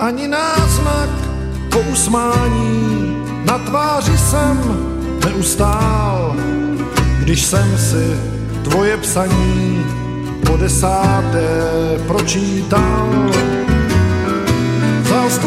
ani náznak po usmání, na tváři jsem neustál, když jsem si tvoje psaní po 10. pročítal. Vzal jsi